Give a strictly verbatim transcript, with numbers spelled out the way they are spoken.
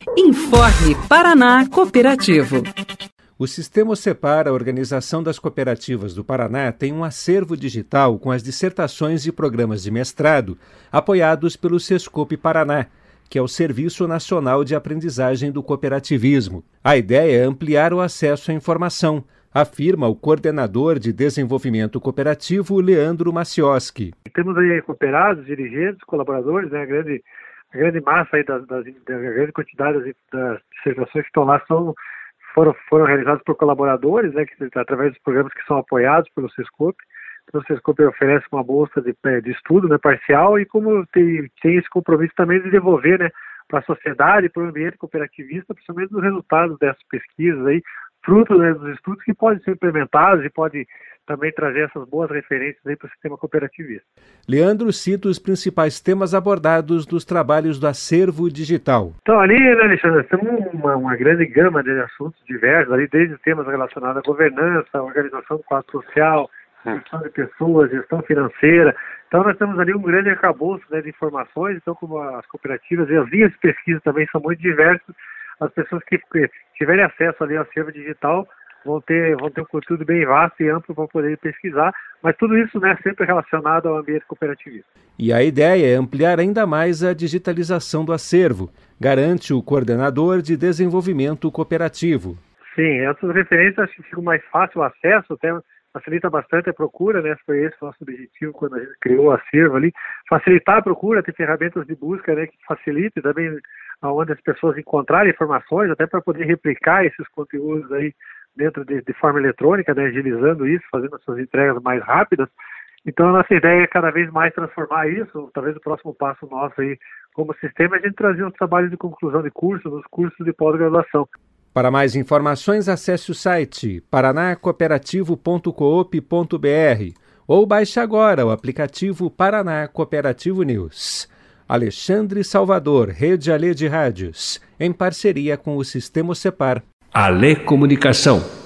Informe Paraná Cooperativo. O Sistema Separ, a Organização das Cooperativas do Paraná, tem um acervo digital com as dissertações e programas de mestrado apoiados pelo Sescope Paraná, que é o Serviço Nacional de Aprendizagem do Cooperativismo. A ideia é ampliar o acesso à informação, afirma o coordenador de desenvolvimento cooperativo, Leandro Macioski. Temos aí cooperados, dirigentes, colaboradores, né, a grande, a grande massa aí das, das, da grande quantidade das, das dissertações que estão lá são, foram, foram realizadas por colaboradores, né, que, através dos programas que são apoiados pelo Sescope. Então, o Sescope oferece uma bolsa de, de estudo, né, parcial, e como tem, tem esse compromisso também de devolver, né, para a sociedade, para o ambiente cooperativista, principalmente os resultados dessas pesquisas aí, fruto, né, dos estudos que podem ser implementados e pode também trazer essas boas referências aí para o sistema cooperativista. Leandro cita os principais temas abordados nos trabalhos do acervo digital. Então ali, né, Alexandre, temos uma, uma grande gama de assuntos diversos, ali, desde temas relacionados à governança, organização do quadro social, gestão de pessoas, gestão financeira. Então nós temos ali um grande arcabouço, né, de informações, então como as cooperativas e as linhas de pesquisa também são muito diversas, as pessoas que tiverem acesso ali ao acervo digital vão ter, vão ter um conteúdo bem vasto e amplo para poder pesquisar, mas tudo isso, né, sempre relacionado ao ambiente cooperativista. E a ideia é ampliar ainda mais a digitalização do acervo, garante o coordenador de desenvolvimento cooperativo. Sim, essas referências acho que fica mais fácil o acesso, até facilita bastante a procura, né? Foi esse o nosso objetivo quando a gente criou o acervo ali, facilitar a procura, ter ferramentas de busca, né, que facilitem também onde as pessoas encontrarem informações, até para poder replicar esses conteúdos aí dentro de, de forma eletrônica, né, agilizando isso, fazendo essas entregas mais rápidas. Então a nossa ideia é cada vez mais transformar isso, talvez o próximo passo nosso aí como sistema é a gente trazer os trabalhos de conclusão de curso, nos cursos de pós-graduação. Para mais informações, acesse o site paraná cooperativo ponto coop ponto br ou baixe agora o aplicativo Paraná Cooperativo News. Alexandre Salvador, Rede Alê de Rádios, em parceria com o Sistema Separ. Alê Comunicação.